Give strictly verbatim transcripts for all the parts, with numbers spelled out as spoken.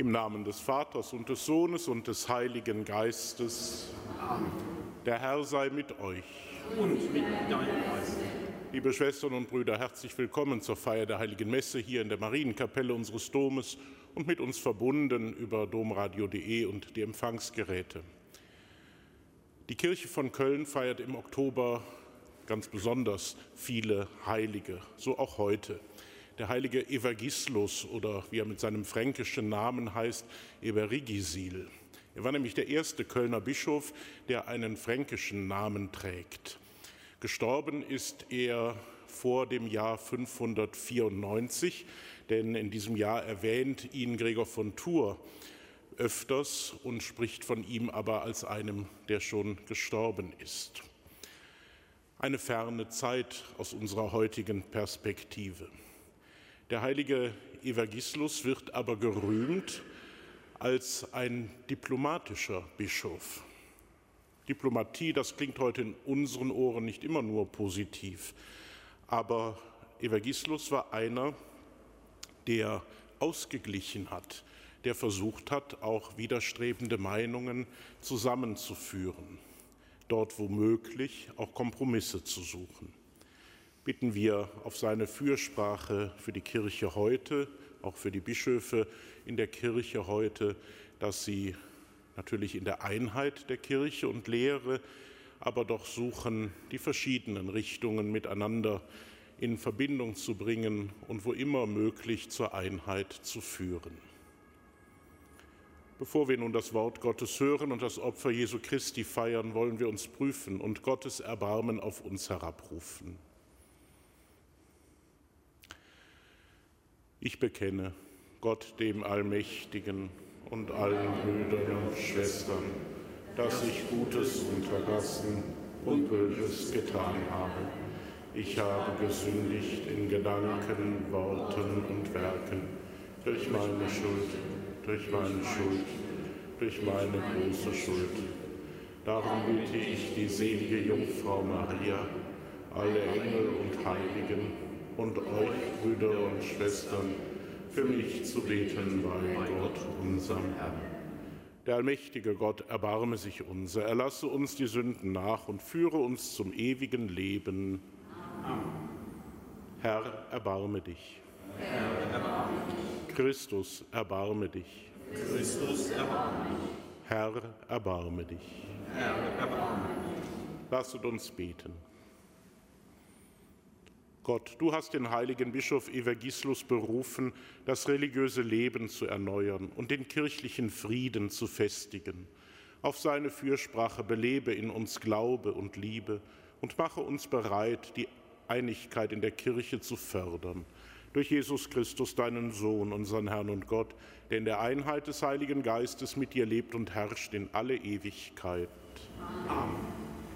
Im Namen des Vaters und des Sohnes und des Heiligen Geistes. Amen. Der Herr sei mit euch. Und mit deinem Geist. Liebe Schwestern und Brüder, herzlich willkommen zur Feier der Heiligen Messe hier in der Marienkapelle unseres Domes und mit uns verbunden über domradio punkt de und die Empfangsgeräte. Die Kirche von Köln feiert im Oktober ganz besonders viele Heilige, so auch heute. Der heilige Evagislos oder wie er mit seinem fränkischen Namen heißt, Everigisil. Er war nämlich der erste Kölner Bischof, der einen fränkischen Namen trägt. Gestorben ist er vor dem Jahr fünfhundertvierundneunzig, denn in diesem Jahr erwähnt ihn Gregor von Tours öfters und spricht von ihm aber als einem, der schon gestorben ist. Eine ferne Zeit aus unserer heutigen Perspektive. Der heilige Evagislos wird aber gerühmt als ein diplomatischer Bischof. Diplomatie, das klingt heute in unseren Ohren nicht immer nur positiv, aber Evagislos war einer, der ausgeglichen hat, der versucht hat, auch widerstrebende Meinungen zusammenzuführen, dort wo möglich auch Kompromisse zu suchen. Bitten wir auf seine Fürsprache für die Kirche heute, auch für die Bischöfe in der Kirche heute, dass sie natürlich in der Einheit der Kirche und Lehre, aber doch suchen, die verschiedenen Richtungen miteinander in Verbindung zu bringen und wo immer möglich zur Einheit zu führen. Bevor wir nun das Wort Gottes hören und das Opfer Jesu Christi feiern, wollen wir uns prüfen und Gottes Erbarmen auf uns herabrufen. Ich bekenne Gott, dem Allmächtigen, und allen Brüdern und Schwestern, dass ich Gutes unterlassen und Böses getan habe. Ich habe gesündigt in Gedanken, Worten und Werken, durch meine Schuld, durch meine Schuld, durch meine große Schuld. Darum bitte ich die selige Jungfrau Maria, alle Engel und Heiligen und euch, Brüder und Schwestern, für mich zu beten bei Gott, unserem Herrn. Der allmächtige Gott erbarme sich unser, erlasse uns die Sünden nach und führe uns zum ewigen Leben. Amen. Herr, erbarme dich. Herr, erbarme dich. Christus, erbarme dich. Christus, erbarme dich. Herr, erbarme dich. Herr, erbarme dich. Lasset uns beten. Gott, du hast den heiligen Bischof Evagislos berufen, das religiöse Leben zu erneuern und den kirchlichen Frieden zu festigen. Auf seine Fürsprache belebe in uns Glaube und Liebe und mache uns bereit, die Einigkeit in der Kirche zu fördern. Durch Jesus Christus, deinen Sohn, unseren Herrn und Gott, der in der Einheit des Heiligen Geistes mit dir lebt und herrscht in alle Ewigkeit. Amen.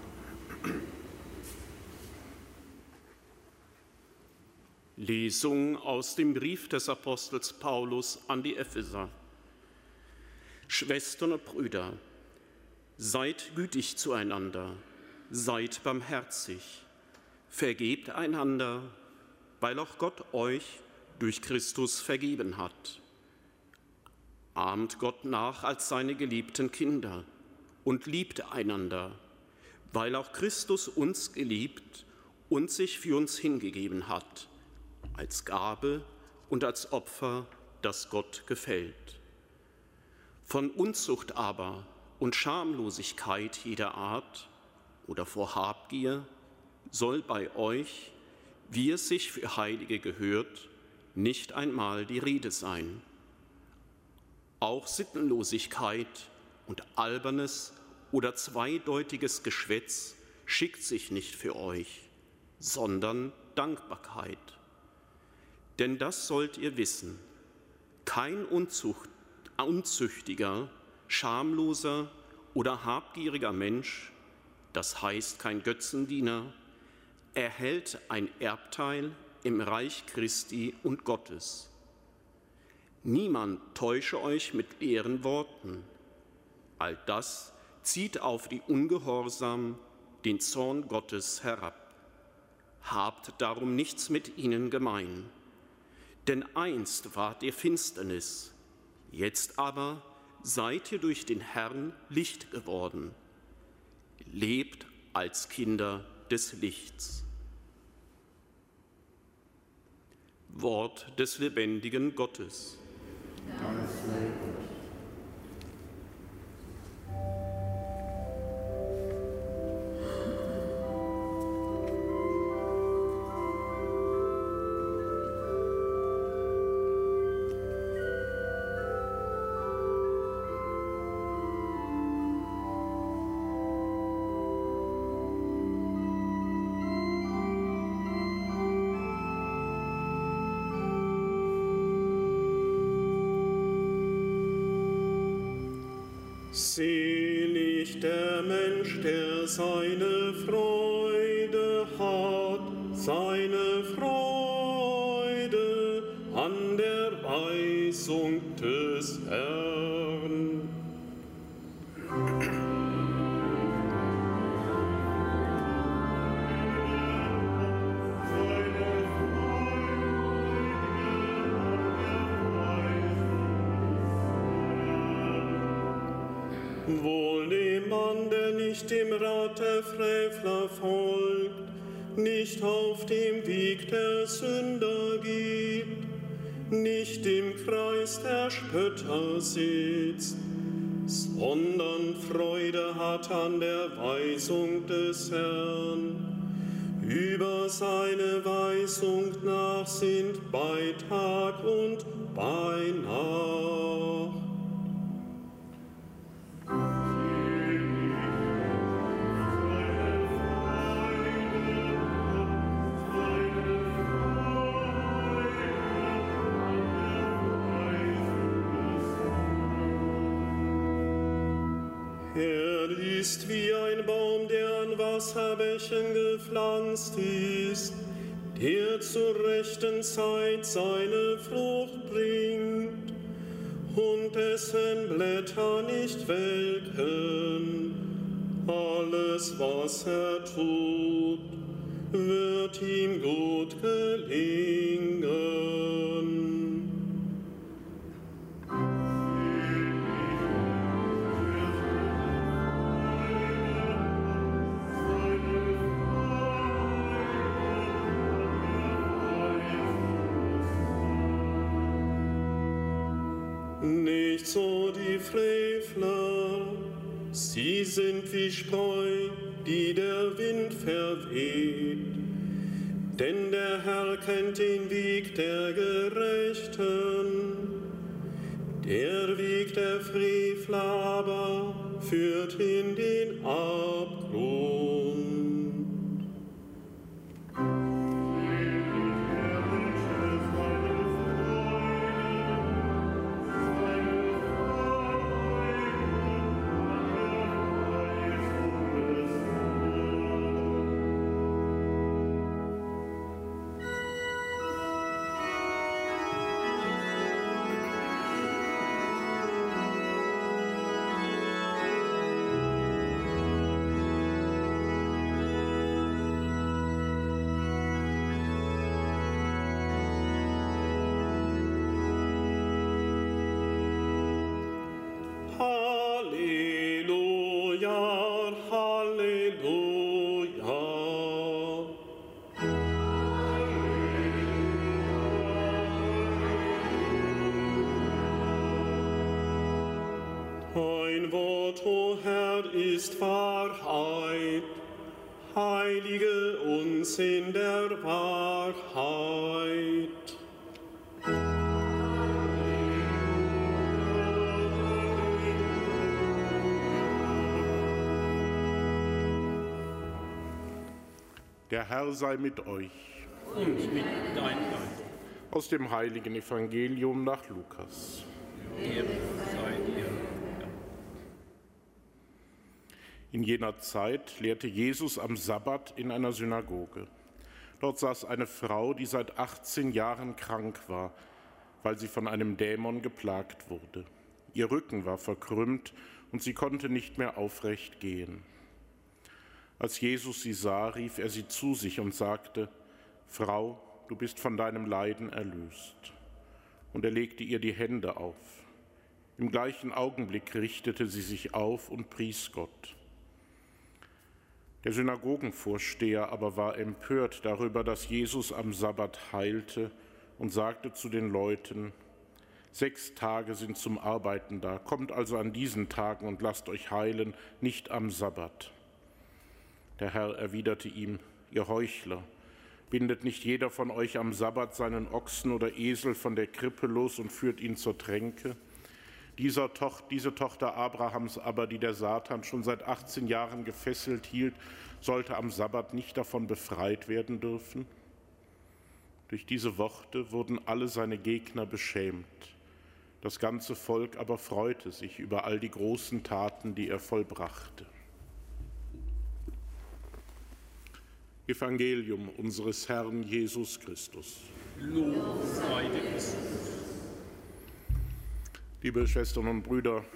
Lesung aus dem Brief des Apostels Paulus an die Epheser. Schwestern und Brüder, seid gütig zueinander, seid barmherzig, vergebt einander, weil auch Gott euch durch Christus vergeben hat. Ahmt Gott nach als seine geliebten Kinder und liebt einander, weil auch Christus uns geliebt und sich für uns hingegeben hat, als Gabe und als Opfer, das Gott gefällt. Von Unzucht aber und Schamlosigkeit jeder Art oder vor Habgier soll bei euch, wie es sich für Heilige gehört, nicht einmal die Rede sein. Auch Sittenlosigkeit und albernes oder zweideutiges Geschwätz schickt sich nicht für euch, sondern Dankbarkeit. Denn das sollt ihr wissen, kein Unzucht, unzüchtiger, schamloser oder habgieriger Mensch, das heißt kein Götzendiener, erhält ein Erbteil im Reich Christi und Gottes. Niemand täusche euch mit leeren Worten. All das zieht auf die Ungehorsamen den Zorn Gottes herab. Habt darum nichts mit ihnen gemein. Denn einst wart ihr Finsternis, Jetzt aber seid ihr durch den Herrn Licht geworden. Lebt als Kinder des Lichts. Wort des lebendigen Gottes. Selig der Mensch, der seine Freude hat, seine Freude an der Weisung des Herrn. Wohl dem Mann, der nicht dem Rat der Frevler folgt, nicht auf dem Weg der Sünder geht, nicht im Kreis der Spötter sitzt, sondern Freude hat an der Weisung des Herrn. Über seine Weisung nach sind bei Tag und bei Nacht. Er ist wie ein Baum, der an Wasserbächen gepflanzt ist, der zur rechten Zeit seine Frucht bringt und dessen Blätter nicht welken. Alles, was er tut, wird ihm gut gelingen. Nicht so die Frevler, sie sind wie Spreu, die der Wind verweht. Denn der Herr kennt den Weg der Gerechten, der Weg der Frevler aber führt in den Abgrund. Dein Wort, o Herr, ist Wahrheit. Heilige uns in der Wahrheit. Der Herr sei mit euch. Und mit deinem Geist. Aus dem heiligen Evangelium nach Lukas. Ehre sei dir. In jener Zeit lehrte Jesus am Sabbat in einer Synagoge. Dort saß eine Frau, die seit achtzehn Jahren krank war, weil sie von einem Dämon geplagt wurde. Ihr Rücken war verkrümmt und sie konnte nicht mehr aufrecht gehen. Als Jesus sie sah, rief er sie zu sich und sagte: Frau, du bist von deinem Leiden erlöst. Und er legte ihr die Hände auf. Im gleichen Augenblick richtete sie sich auf und pries Gott. Der Synagogenvorsteher aber war empört darüber, dass Jesus am Sabbat heilte und sagte zu den Leuten: Sechs Tage sind zum Arbeiten da, kommt also an diesen Tagen und lasst euch heilen, nicht am Sabbat. Der Herr erwiderte ihm: Ihr Heuchler, bindet nicht jeder von euch am Sabbat seinen Ochsen oder Esel von der Krippe los und führt ihn zur Tränke? Dieser Toch- diese Tochter Abrahams aber, die der Satan schon seit achtzehn Jahren gefesselt hielt, sollte am Sabbat nicht davon befreit werden dürfen? Durch diese Worte wurden alle seine Gegner beschämt. Das ganze Volk aber freute sich über all die großen Taten, die er vollbrachte. Evangelium unseres Herrn Jesus Christus. Lob sei dir Christus. Liebe Schwestern und Brüder,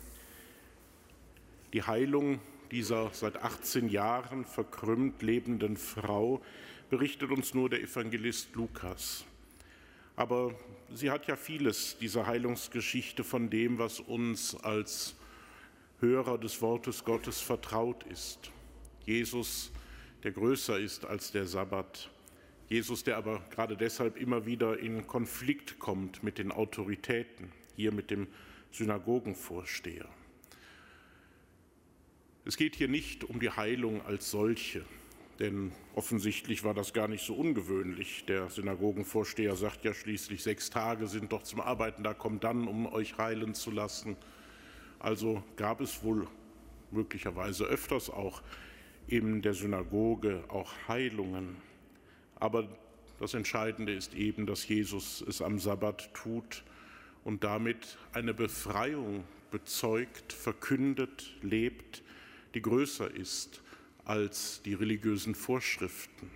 die Heilung dieser seit achtzehn Jahren verkrümmt lebenden Frau berichtet uns nur der Evangelist Lukas. Aber sie hat ja vieles, diese Heilungsgeschichte, von dem, was uns als Hörer des Wortes Gottes vertraut ist. Jesus, der größer ist als der Sabbat. Jesus, der aber gerade deshalb immer wieder in Konflikt kommt mit den Autoritäten, hier mit dem Synagogenvorsteher. Es geht hier nicht um die Heilung als solche, denn offensichtlich war das gar nicht so ungewöhnlich. Der Synagogenvorsteher sagt ja schließlich, sechs Tage sind doch zum Arbeiten da, kommt dann, um euch heilen zu lassen. Also gab es wohl möglicherweise öfters auch in der Synagoge auch Heilungen. Aber das Entscheidende ist eben, dass Jesus es am Sabbat tut und damit eine Befreiung bezeugt, verkündet, lebt, die größer ist als die religiösen Vorschriften.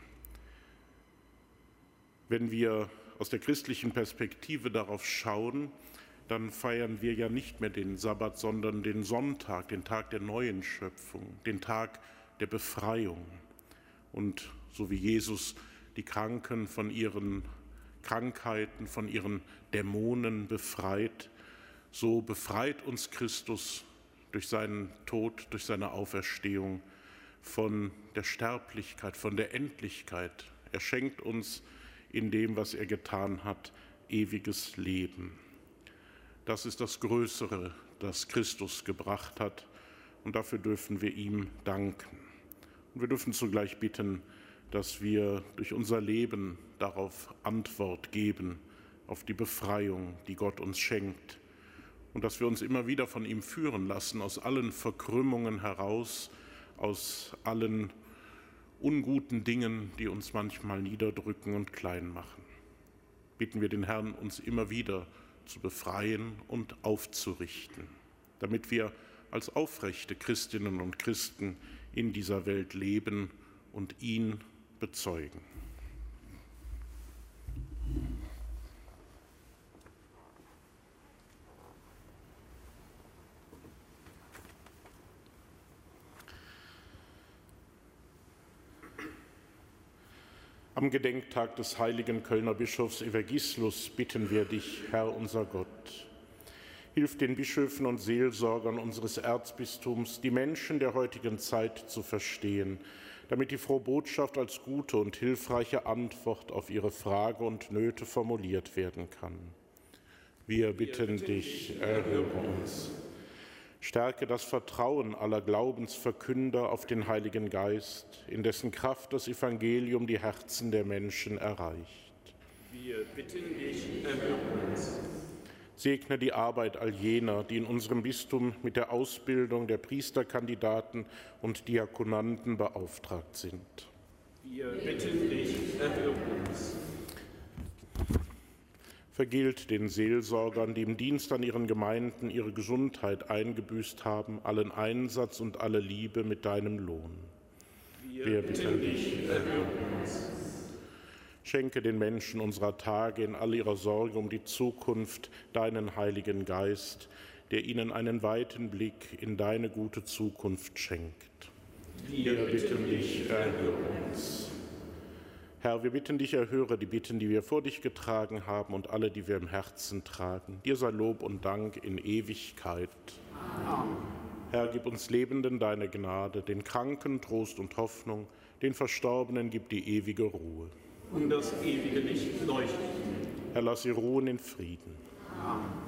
Wenn wir aus der christlichen Perspektive darauf schauen, dann feiern wir ja nicht mehr den Sabbat, sondern den Sonntag, den Tag der neuen Schöpfung, den Tag der Befreiung. Und so wie Jesus die Kranken von ihren Krankheiten, von ihren Dämonen befreit, so befreit uns Christus durch seinen Tod, durch seine Auferstehung von der Sterblichkeit, von der Endlichkeit. Er schenkt uns in dem, was er getan hat, ewiges Leben. Das ist das Größere, das Christus gebracht hat, und dafür dürfen wir ihm danken. Und wir dürfen zugleich bitten, dass wir durch unser Leben darauf Antwort geben, auf die Befreiung, die Gott uns schenkt. Und dass wir uns immer wieder von ihm führen lassen, aus allen Verkrümmungen heraus, aus allen unguten Dingen, die uns manchmal niederdrücken und klein machen. Bitten wir den Herrn, uns immer wieder zu befreien und aufzurichten, damit wir als aufrechte Christinnen und Christen in dieser Welt leben und ihn bezeugen. Am Gedenktag des heiligen Kölner Bischofs Evergistus bitten wir dich, Herr unser Gott. Hilf den Bischöfen und Seelsorgern unseres Erzbistums, die Menschen der heutigen Zeit zu verstehen, damit die frohe Botschaft als gute und hilfreiche Antwort auf ihre Frage und Nöte formuliert werden kann. Wir bitten dich, erhöre uns. Stärke das Vertrauen aller Glaubensverkünder auf den Heiligen Geist, in dessen Kraft das Evangelium die Herzen der Menschen erreicht. Wir bitten dich, erhöre uns. Segne die Arbeit all jener, die in unserem Bistum mit der Ausbildung der Priesterkandidaten und Diakonanden beauftragt sind. Wir bitten dich, erhöre uns. Vergilt den Seelsorgern, die im Dienst an ihren Gemeinden ihre Gesundheit eingebüßt haben, allen Einsatz und alle Liebe mit deinem Lohn. Wir, Wir bitten dich, erhöre uns. Schenke den Menschen unserer Tage in all ihrer Sorge um die Zukunft deinen Heiligen Geist, der ihnen einen weiten Blick in deine gute Zukunft schenkt. Wir bitten dich, erhöre uns. Herr, wir bitten dich, erhöre die Bitten, die wir vor dich getragen haben und alle, die wir im Herzen tragen. Dir sei Lob und Dank in Ewigkeit. Amen. Herr, gib uns Lebenden deine Gnade, den Kranken Trost und Hoffnung, den Verstorbenen gib die ewige Ruhe. Und das ewige Licht leuchtet. Herr, lass sie ruhen in Frieden. Amen.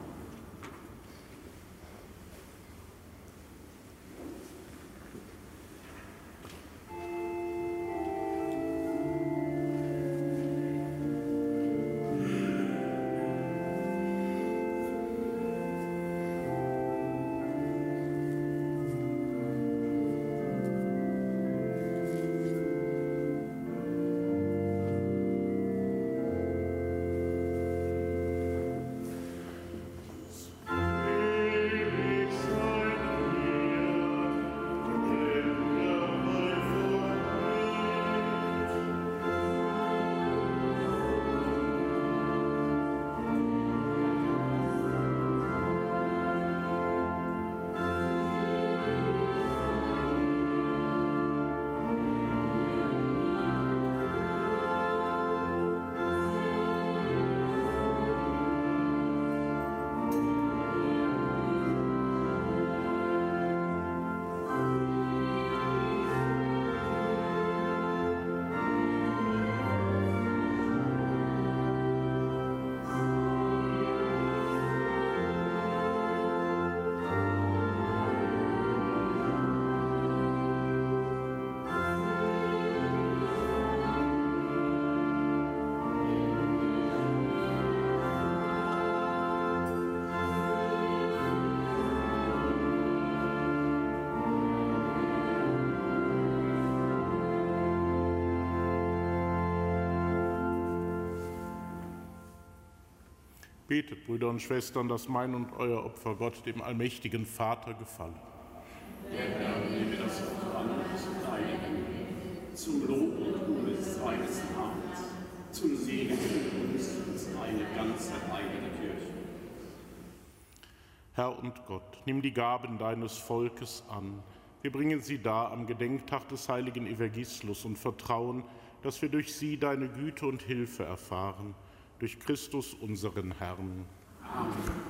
Betet, Brüder und Schwestern, dass mein und euer Opfer Gott, dem allmächtigen Vater, gefallen. Der Herr nehme das Opfer an und Heiligen, zum Lob und Ruhe seines Namens, zum Segen für uns und seine ganze heilige Kirche. Herr und Gott, nimm die Gaben deines Volkes an. Wir bringen sie dar am Gedenktag des heiligen Evangelismus und vertrauen, dass wir durch sie deine Güte und Hilfe erfahren. Durch Christus, unseren Herrn. Amen.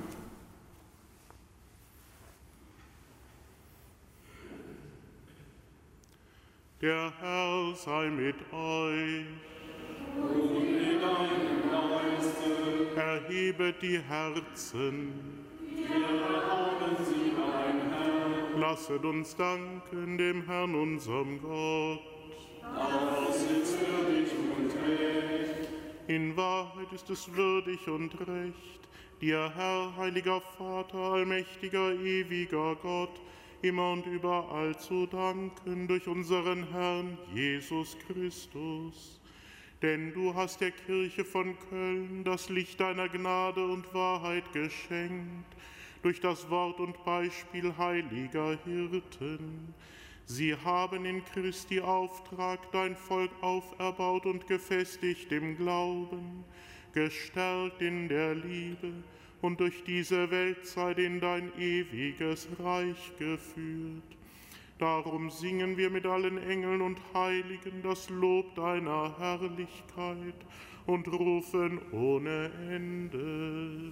Der Herr sei mit euch. Und mit deinem Geiste. Erhebet die Herzen. Wir haben sie, mein Herr. Lasset uns danken dem Herrn, unserem Gott. Das ist würdig und recht. In Wahrheit ist es würdig und recht, dir, Herr, heiliger Vater, allmächtiger, ewiger Gott, immer und überall zu danken durch unseren Herrn Jesus Christus. Denn du hast der Kirche von Köln das Licht deiner Gnade und Wahrheit geschenkt, durch das Wort und Beispiel heiliger Hirten. Sie haben in Christi Auftrag dein Volk auferbaut und gefestigt im Glauben, gestärkt in der Liebe und durch diese Weltzeit in dein ewiges Reich geführt. Darum singen wir mit allen Engeln und Heiligen das Lob deiner Herrlichkeit und rufen ohne Ende.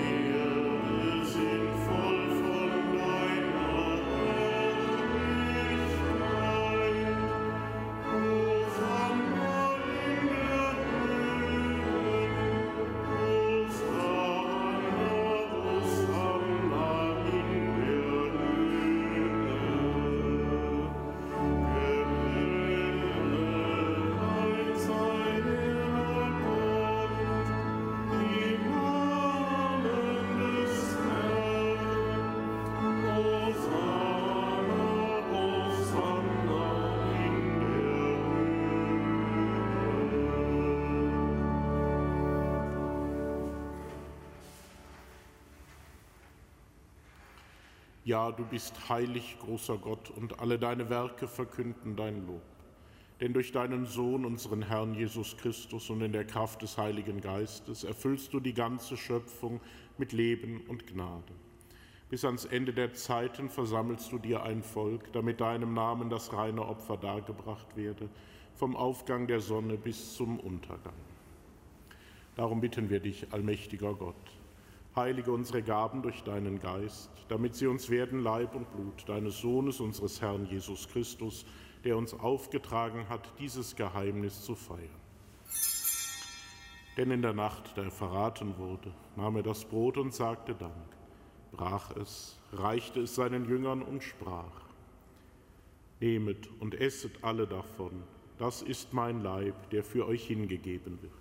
Voll von deiner Herrlichkeit. Ja, du bist heilig, großer Gott, und alle deine Werke verkünden dein Lob. Denn durch deinen Sohn, unseren Herrn Jesus Christus, und in der Kraft des Heiligen Geistes erfüllst du die ganze Schöpfung mit Leben und Gnade. Bis ans Ende der Zeiten versammelst du dir ein Volk, damit deinem Namen das reine Opfer dargebracht werde, vom Aufgang der Sonne bis zum Untergang. Darum bitten wir dich, allmächtiger Gott, heilige unsere Gaben durch deinen Geist, damit sie uns werden Leib und Blut deines Sohnes, unseres Herrn Jesus Christus, der uns aufgetragen hat, dieses Geheimnis zu feiern. Denn in der Nacht, da er verraten wurde, nahm er das Brot und sagte Dank, brach es, reichte es seinen Jüngern und sprach: Nehmet und esset alle davon, das ist mein Leib, der für euch hingegeben wird.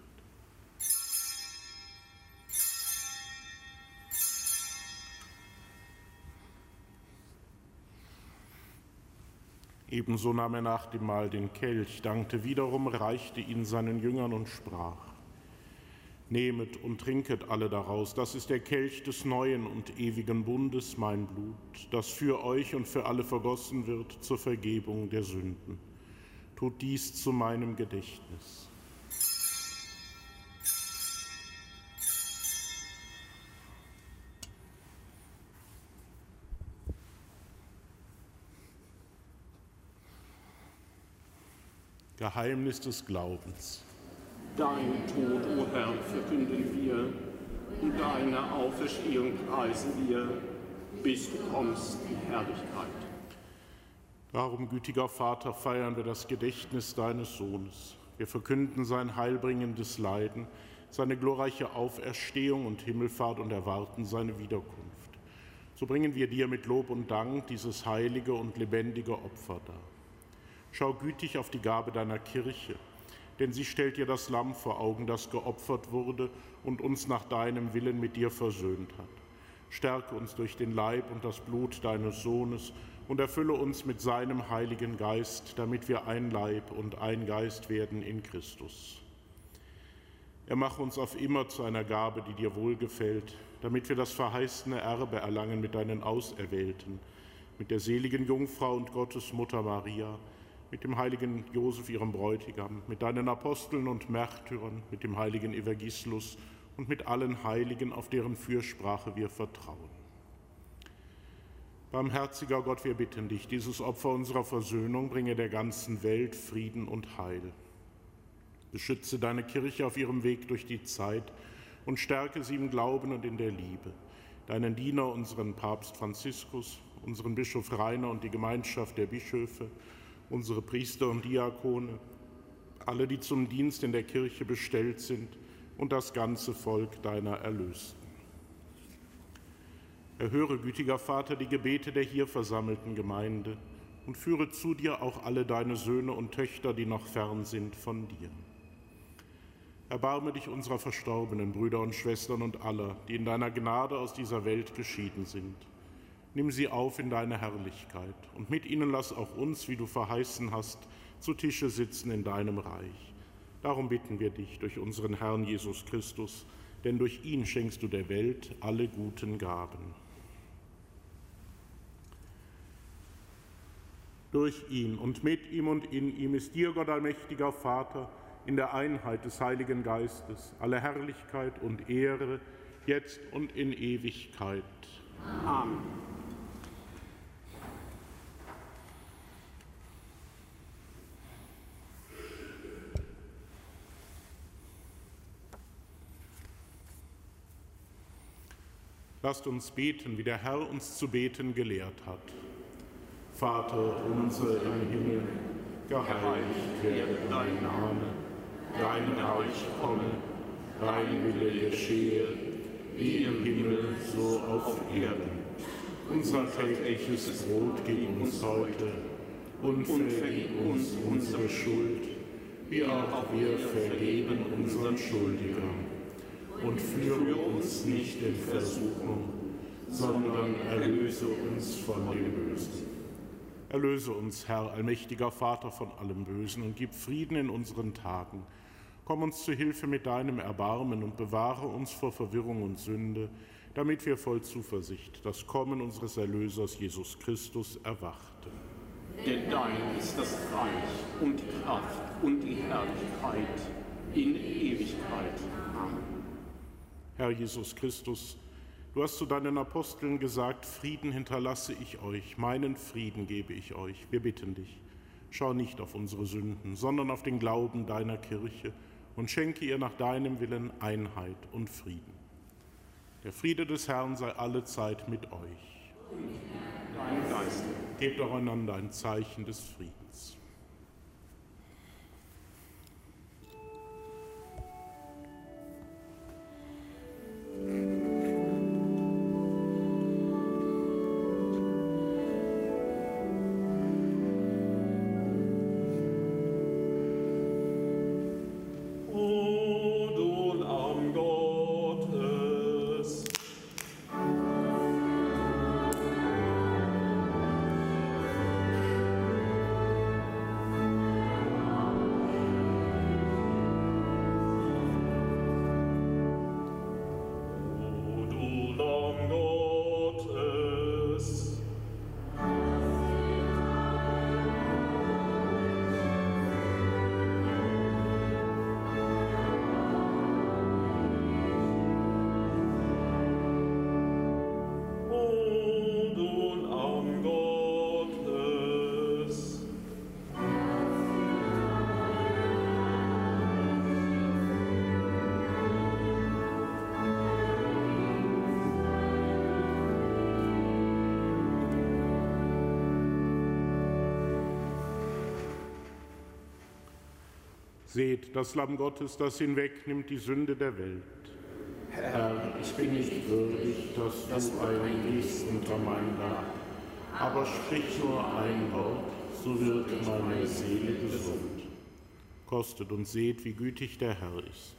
Ebenso nahm er nach dem Mahl den Kelch, dankte wiederum, reichte ihn seinen Jüngern und sprach: Nehmet und trinket alle daraus, das ist der Kelch des neuen und ewigen Bundes, mein Blut, das für euch und für alle vergossen wird zur Vergebung der Sünden. Tut dies zu meinem Gedächtnis. Geheimnis des Glaubens. Deinen Tod, o Herr, verkünden wir, und deine Auferstehung preisen wir, bis du kommst in Herrlichkeit. Darum, gütiger Vater, feiern wir das Gedächtnis deines Sohnes. Wir verkünden sein heilbringendes Leiden, seine glorreiche Auferstehung und Himmelfahrt und erwarten seine Wiederkunft. So bringen wir dir mit Lob und Dank dieses heilige und lebendige Opfer dar. Schau gütig auf die Gabe deiner Kirche, denn sie stellt dir das Lamm vor Augen, das geopfert wurde und uns nach deinem Willen mit dir versöhnt hat. Stärke uns durch den Leib und das Blut deines Sohnes und erfülle uns mit seinem Heiligen Geist, damit wir ein Leib und ein Geist werden in Christus. Er mache uns auf immer zu einer Gabe, die dir wohlgefällt, damit wir das verheißene Erbe erlangen mit deinen Auserwählten, mit der seligen Jungfrau und Gottesmutter Maria, mit dem heiligen Josef, ihrem Bräutigam, mit deinen Aposteln und Märtyrern, mit dem heiligen Evangelus und mit allen Heiligen, auf deren Fürsprache wir vertrauen. Barmherziger Gott, wir bitten dich, dieses Opfer unserer Versöhnung bringe der ganzen Welt Frieden und Heil. Beschütze deine Kirche auf ihrem Weg durch die Zeit und stärke sie im Glauben und in der Liebe. Deinen Diener, unseren Papst Franziskus, unseren Bischof Rainer und die Gemeinschaft der Bischöfe, unsere Priester und Diakone, alle, die zum Dienst in der Kirche bestellt sind, und das ganze Volk deiner Erlösten. Erhöre, gütiger Vater, die Gebete der hier versammelten Gemeinde und führe zu dir auch alle deine Söhne und Töchter, die noch fern sind von dir. Erbarme dich unserer verstorbenen Brüder und Schwestern und aller, die in deiner Gnade aus dieser Welt geschieden sind. Nimm sie auf in deine Herrlichkeit und mit ihnen lass auch uns, wie du verheißen hast, zu Tische sitzen in deinem Reich. Darum bitten wir dich durch unseren Herrn Jesus Christus, denn durch ihn schenkst du der Welt alle guten Gaben. Durch ihn und mit ihm und in ihm ist dir, Gott allmächtiger Vater, in der Einheit des Heiligen Geistes, alle Herrlichkeit und Ehre, jetzt und in Ewigkeit. Amen. Lasst uns beten, wie der Herr uns zu beten gelehrt hat. Vater unser im Himmel, geheiligt werde dein Name, dein Reich komme, dein Wille geschehe, wie im Himmel, so auf Erden. Unser tägliches Brot gib uns heute und vergib uns unsere Schuld, wie auch wir vergeben unseren Schuldigern. Und führe uns nicht in Versuchung, sondern erlöse uns von dem Bösen. Erlöse uns, Herr, allmächtiger Vater, von allem Bösen und gib Frieden in unseren Tagen. Komm uns zu Hilfe mit deinem Erbarmen und bewahre uns vor Verwirrung und Sünde, damit wir voll Zuversicht das Kommen unseres Erlösers Jesus Christus erwarten. Denn dein ist das Reich und die Kraft und die Herrlichkeit in Ewigkeit. Amen. Herr Jesus Christus, du hast zu deinen Aposteln gesagt, Frieden hinterlasse ich euch, meinen Frieden gebe ich euch. Wir bitten dich, schau nicht auf unsere Sünden, sondern auf den Glauben deiner Kirche und schenke ihr nach deinem Willen Einheit und Frieden. Der Friede des Herrn sei allezeit mit euch. Dein Geist. Gebt auch einander ein Zeichen des Friedens. Seht, das Lamm Gottes, das hinwegnimmt die Sünde der Welt. Herr, ich bin nicht würdig, dass du eingehst unter mein Dach, aber sprich nur ein Wort, so wird meine Seele gesund. Kostet und seht, wie gütig der Herr ist.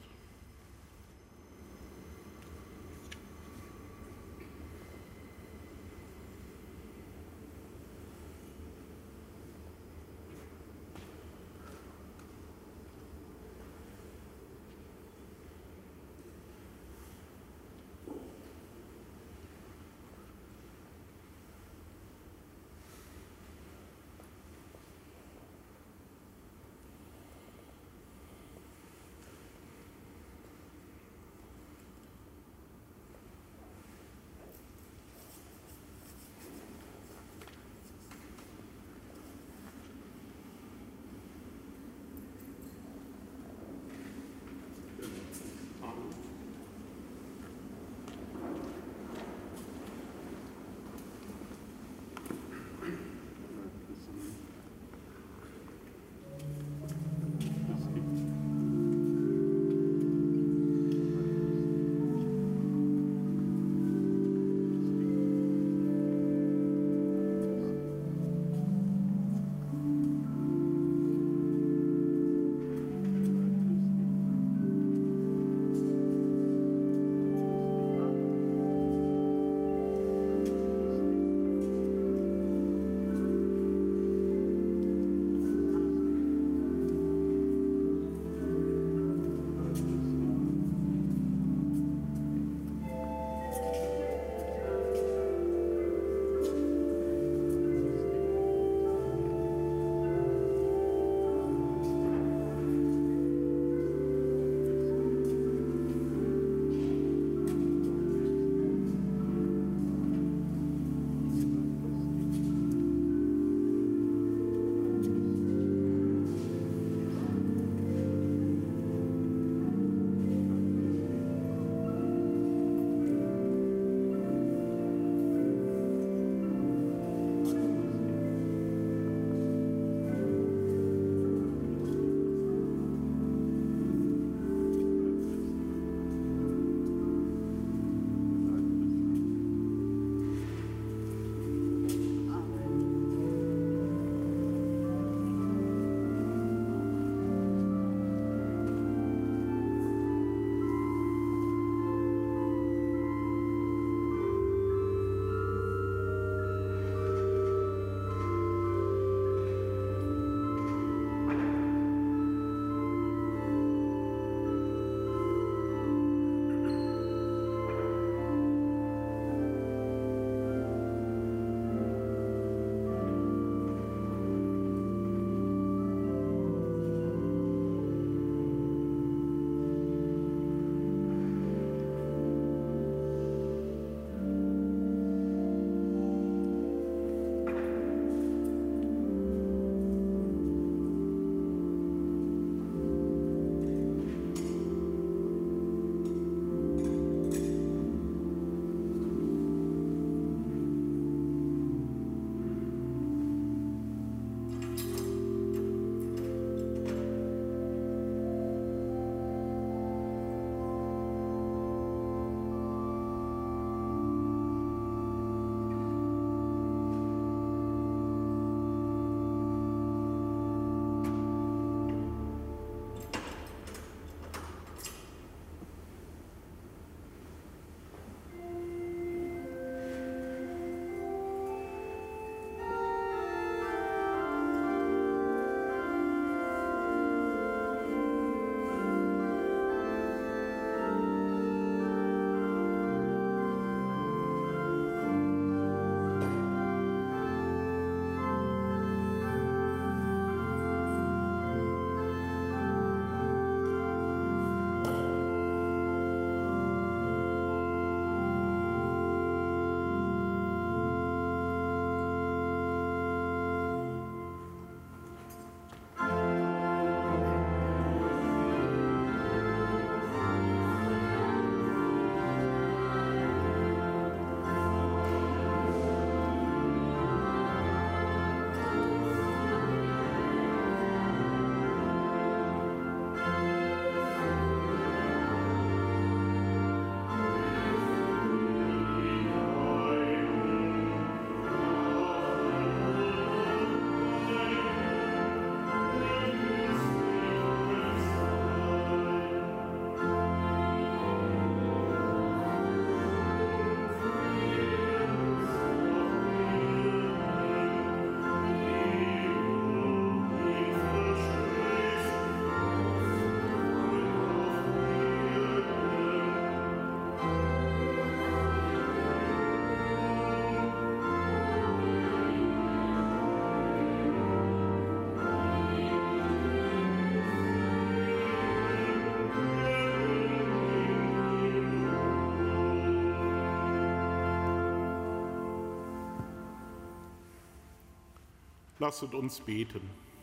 Lasset uns beten.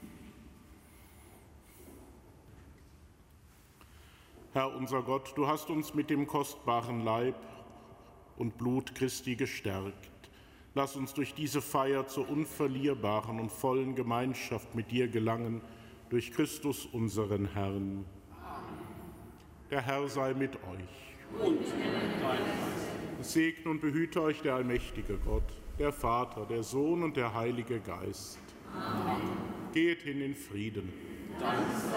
Herr unser Gott, du hast uns mit dem kostbaren Leib und Blut Christi gestärkt. Lass uns durch diese Feier zur unverlierbaren und vollen Gemeinschaft mit dir gelangen, durch Christus unseren Herrn. Der Herr sei mit euch. Und mit deinem Geist. Segne und behüte euch der allmächtige Gott, der Vater, der Sohn und der Heilige Geist. Amen. Geht hin in Frieden. Danke.